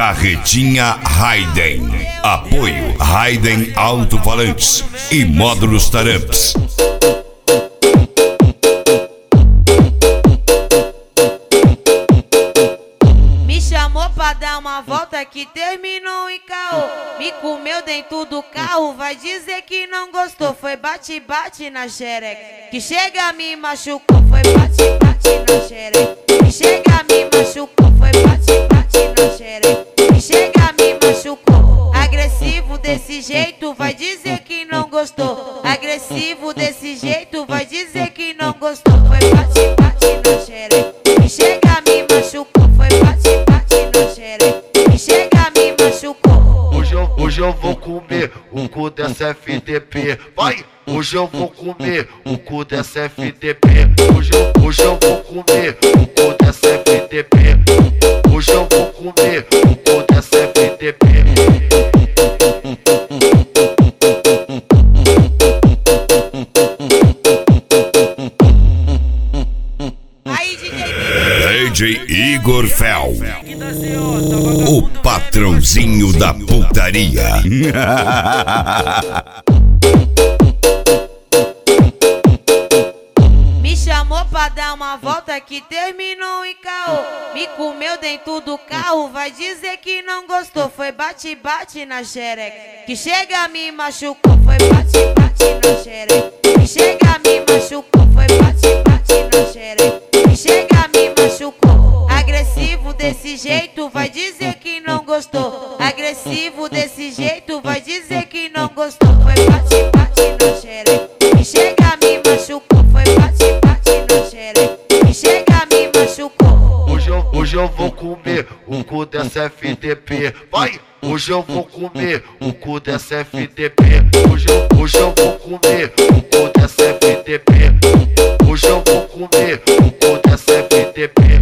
Carretinha Raiden. Apoio Raiden Alto-Falantes e Módulos Taramps. Me chamou pra dar uma volta que terminou em caô. Me comeu dentro do carro, vai dizer que não gostou. Foi bate-bate na xereca, que chega me machucou. Foi bate-bate na xereca, que chega me machucou. Foi bate-bate na xereca, que chega me machucou. Agressivo desse jeito, vai dizer que não gostou. Agressivo desse jeito, vai dizer que não gostou. Foi bate-bate na xereca, que chega me machucou. Foi bate-bate na xereca, que chega me machucou. Hoje eu vou comer o cu dessa FDP. Vai! Hoje eu vou comer o cu dessa FDP. Hoje eu vou comer o cu dessa FDP. Hoje eu vou comer o cu dessa FDP. Aí, DJ Igor Fel, o patrãozinho da putaria. Me chamou pra dar uma volta que terminou em caô. Me comeu dentro do carro, vai dizer que não gostou. Foi bate-bate na xereca, que chega me machucou. Foi bate-bate na xereca, que chega me machucou. Foi bate-bate na xereca, que chega me machucou. Agressivo desse jeito, vai dizer que não gostou. Agressivo desse jeito, vai dizer que não gostou. Foi bate-bate na xereca, que chega me machucou. Foi bate-bate na xereca, que chega me machucou. Hoje eu vou comer o cu dessa FDP. Vai! Hoje eu vou comer o cu dessa FDP. Hoje eu vou comer o cu dessa FDP. Hoje eu vou comer o cu dessa FDP.